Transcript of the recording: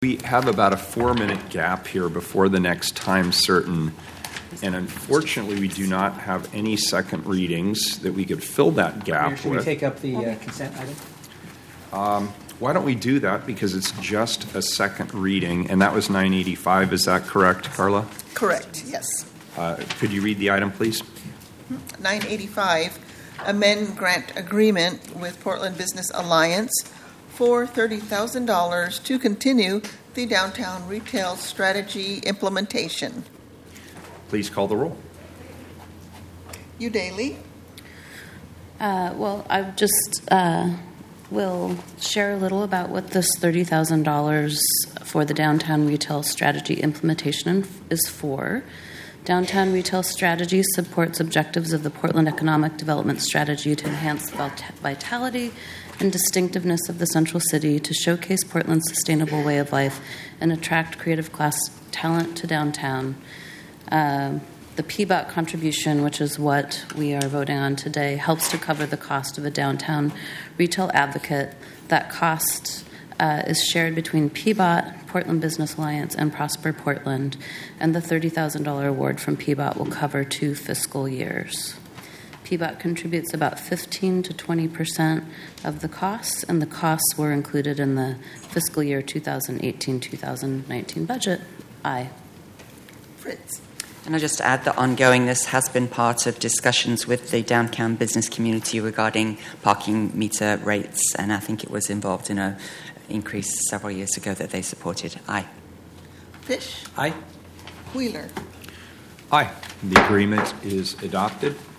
We have about a 4-minute gap here before the next time certain, and unfortunately we do not have any second readings that we could fill that gap Should with. we take up the consent item? Why don't we do that, because it's just a second reading, and that was 985, is that correct, Carla? Correct, yes. Could you read the item, please? 985, amend grant agreement with Portland Business Alliance for $30,000 to continue the downtown retail strategy implementation. Please call the roll. Udaly. Well, I just will share a little about what this $30,000 for the downtown retail strategy implementation is for. Downtown retail strategy supports objectives of the Portland Economic Development Strategy to enhance the vitality and distinctiveness of the central city, to showcase Portland's sustainable way of life and attract creative class talent to downtown. The PBOT contribution, which is what we are voting on today, helps to cover the cost of a downtown retail advocate. That cost is shared between PBOT, Portland Business Alliance, and Prosper Portland, and the $30,000 award from PBOT will cover 2 fiscal years. PBOT contributes about 15 to 20% of the costs, and the costs were included in the fiscal year 2018-2019 budget. Aye. Fritz. And I'll just add that ongoing, this has been part of discussions with the downtown business community regarding parking meter rates, and I think it was involved in an increase several years ago that they supported. Aye. Fish. Aye. Wheeler. Aye. The agreement is adopted.